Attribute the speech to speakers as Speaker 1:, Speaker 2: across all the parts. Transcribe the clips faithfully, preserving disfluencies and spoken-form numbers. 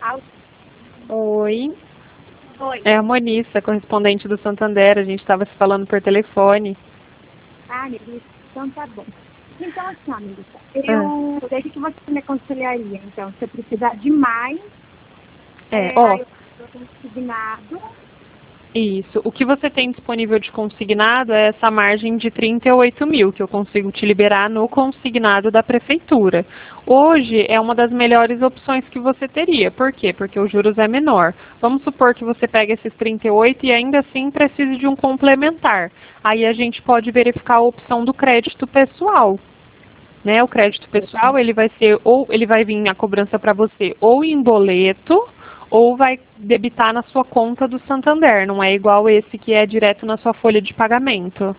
Speaker 1: Alô?
Speaker 2: Oi,
Speaker 1: Oi.
Speaker 2: é a Monissa, correspondente do Santander. A gente estava se falando por telefone.
Speaker 1: Ah, Melissa, então tá bom. Então, assim, ó, Melissa,
Speaker 2: Ah.
Speaker 1: eu... Daí o que você me aconselharia? Então, se eu precisar de mais,
Speaker 2: É,
Speaker 1: é,
Speaker 2: ó,
Speaker 1: aí eu estou consignado.
Speaker 2: isso. O que você tem disponível de consignado é essa margem de trinta e oito mil, que eu consigo te liberar no consignado da prefeitura. Hoje é uma das melhores opções que você teria. Por quê? Porque os juros é menor. Vamos supor que você pegue esses trinta e oito e ainda assim precise de um complementar. Aí a gente pode verificar a opção do crédito pessoal. Né? O crédito pessoal, ele vai ser, ou ele vai vir a cobrança para você ou em boleto, ou vai debitar na sua conta do Santander. Não é igual esse que é direto na sua folha de pagamento.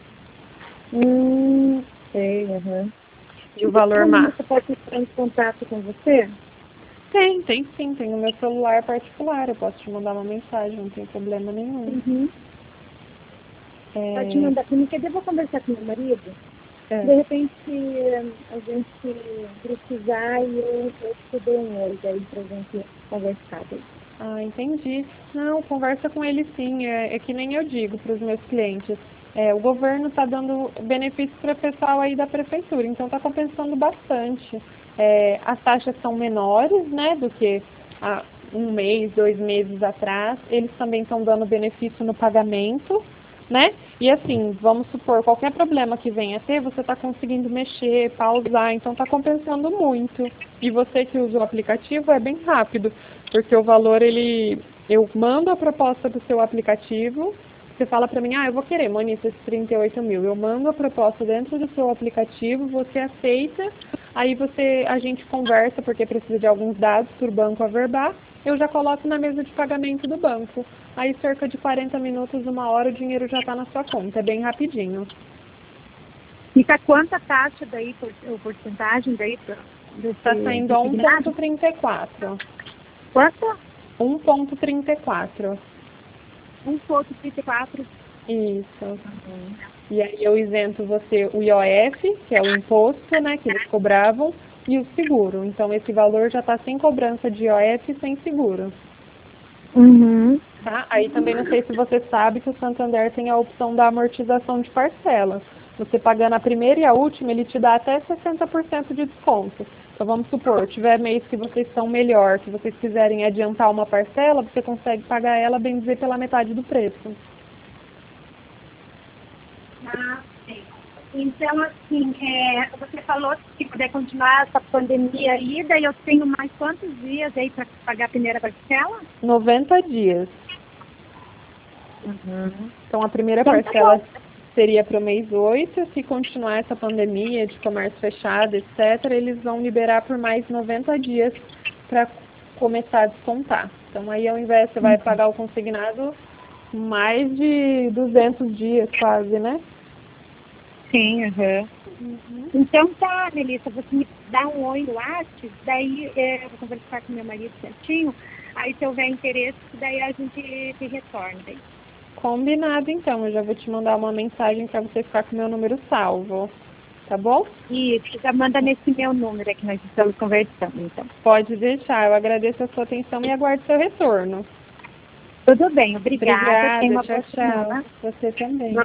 Speaker 1: Hum, sei, aham.
Speaker 2: E o valor máximo?
Speaker 1: Você pode entrar em contato com você?
Speaker 2: Tem, tem sim. Tem o meu celular particular. Eu posso te mandar uma mensagem, não tem problema nenhum.
Speaker 1: Uhum.
Speaker 2: É...
Speaker 1: Pode mandar para mim, que eu vou conversar com meu marido.
Speaker 2: É.
Speaker 1: De repente, a gente precisar e eu, eu te dou um oi daí pra gente conversar daí.
Speaker 2: Ah, entendi. Não, conversa com ele sim. É, é que nem eu digo para os meus clientes. É, o governo está dando benefícios para o pessoal aí da prefeitura, então está compensando bastante. É, as taxas são menores, né, do que há um mês, dois meses atrás. Eles também estão dando benefício no pagamento, né? E assim, vamos supor, qualquer problema que venha a ter, você está conseguindo mexer, pausar, então está compensando muito. E você que usa o aplicativo é bem rápido, porque o valor, ele, eu mando a proposta do seu aplicativo, você fala para mim, ah, eu vou querer, Monissa, esses trinta e oito mil. Eu mando a proposta dentro do seu aplicativo, você aceita, aí você, a gente conversa, porque precisa de alguns dados para o banco averbar, eu já coloco na mesa de pagamento do banco. Aí cerca de quarenta minutos, uma hora, o dinheiro já está na sua conta, é bem rapidinho.
Speaker 1: Fica quanta taxa daí, por, ou porcentagem daí pra, desse
Speaker 2: Está saindo a um ponto trinta e quatro.
Speaker 1: Quanto?
Speaker 2: um ponto trinta e quatro.
Speaker 1: um ponto trinta e quatro.
Speaker 2: Isso.
Speaker 1: Uhum.
Speaker 2: E aí eu isento você o I O F, que é o imposto, né, que eles cobravam, e o seguro. Então esse valor já está sem cobrança de I O F e sem seguro.
Speaker 1: Uhum.
Speaker 2: Tá? Aí também não sei se você sabe que o Santander tem a opção da amortização de parcelas. Você pagando a primeira e a última, ele te dá até sessenta por cento de desconto. Então vamos supor, tiver mês que vocês estão melhor, que vocês quiserem adiantar uma parcela, você consegue pagar ela, bem dizer, pela metade do preço.
Speaker 1: Ah, sim. Então, assim, é, você falou que se puder continuar essa pandemia aí, daí eu tenho mais quantos dias aí para pagar a primeira parcela?
Speaker 2: noventa dias.
Speaker 1: Uhum.
Speaker 2: Então a primeira
Speaker 1: Então, tá
Speaker 2: parcela
Speaker 1: bom.
Speaker 2: seria para o mês oito, se continuar essa pandemia de comércio fechado, etcétera, eles vão liberar por mais noventa dias para começar a descontar. Então aí ao invés você vai pagar o consignado mais de duzentos dias quase, né?
Speaker 1: Sim, uhum.
Speaker 2: Uhum.
Speaker 1: Então tá, Melissa, você me dá um oi no WhatsApp, daí é, eu vou conversar com meu marido certinho, aí se houver interesse, daí a gente se retorna. Daí.
Speaker 2: Combinado então, eu já vou te mandar uma mensagem para você ficar com o meu número salvo, tá bom?
Speaker 1: E já manda nesse meu número que nós estamos conversando, então.
Speaker 2: Pode deixar, eu agradeço a sua atenção e aguardo seu retorno.
Speaker 1: Tudo bem, obrigada. Tenha
Speaker 2: Obrigada,
Speaker 1: uma
Speaker 2: tchau,
Speaker 1: boa
Speaker 2: tchau.
Speaker 1: semana.
Speaker 2: Você também.